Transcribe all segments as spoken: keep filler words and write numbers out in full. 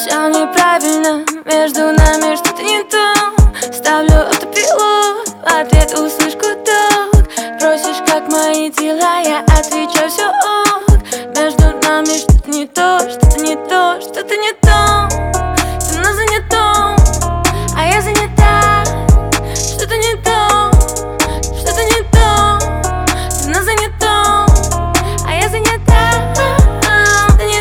Все неправильно, между нами что-то не то. Ставлю автопилот, в ответ услышь гудок. Просишь, как мои дела, я отвечаю, все ок. Между нами что-то не то, что-то не то, что-то не то. Ты на занятом, а я занята. Что-то не то, что-то не то. Ты на занятом, а я занята. Это не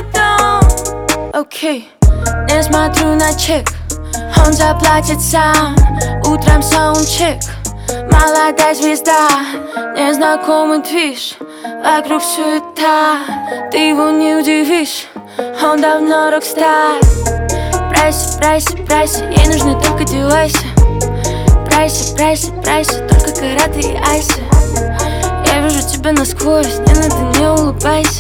то. Окей, не смотрю на чек, он заплатит сам. Утром саундчек, молодая звезда, незнакомый движ, вокруг суета. Ты его не удивишь, он давно рокстар. Прайси, прайси, прайси, ей нужны только девайсы. Прайси, прайси, прайси, только караты и айсы. Я вижу тебя насквозь, не надо, не улыбайся.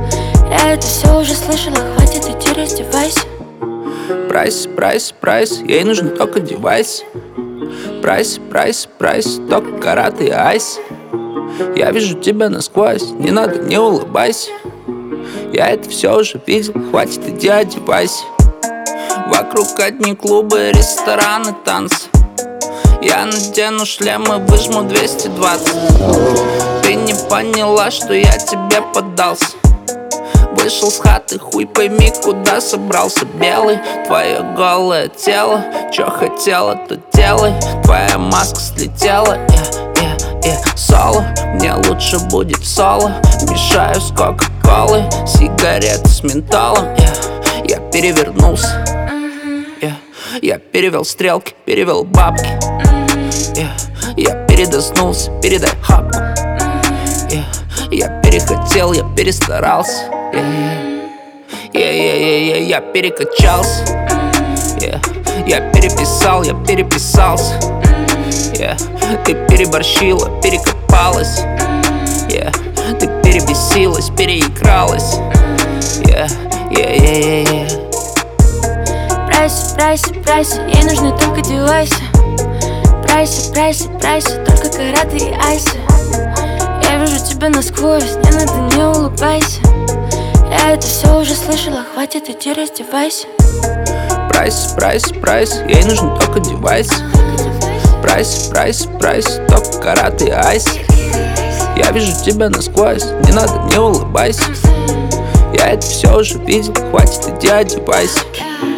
Я это все уже слышала, хватит, иди раздевайся. Прайс, прайс, прайс, ей нужен только девайс. Прайс, прайс, прайс, только караты и айс. Я вижу тебя насквозь, не надо, не улыбайся. Я это все уже видел, хватит, иди одевайся. Вокруг одни клубы, рестораны, танцы. Я надену шлем и выжму двести двадцать. Ты не поняла, что я тебе поддался. Вышел с хаты, хуй пойми, куда собрался белый. Твое голое тело, чё хотела, то делай. Твоя маска слетела, yeah, yeah, yeah. Соло, мне лучше будет в соло. Мешаю с кока-колой, сигареты с ментолом, yeah. Я перевернулся, yeah. Я перевел стрелки, перевел бабки, yeah. Я передознулся, передай хапку, yeah. Я перехотел, я перестарался, yeah. Yeah, yeah, yeah, yeah, я перекачался, yeah. Я переписал, я переписался, yeah. Ты переборщила, перекопалась, yeah. Ты перебесилась, переигралась, yeah. Yeah, yeah, yeah, yeah. Прайси, прайси, прайси, ей нужны только девайсы. Прайси, прайси, прайси, только караты и айсы. Я вижу тебя насквозь, не надо, не улыбайся. Я это все уже слышала, хватит, иди раздевайся. Прайс, прайс, прайс, ей нужен только девайс. Прайс, прайс, прайс, только караты и айс. Я вижу тебя насквозь, не надо, не улыбайся. Я это все уже видел, хватит, иди одевайся.